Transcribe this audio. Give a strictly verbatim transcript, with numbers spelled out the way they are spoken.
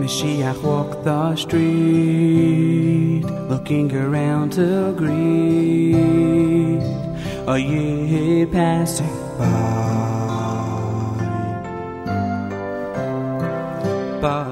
Mashiach walked the street, looking around to greet a ye passing by. But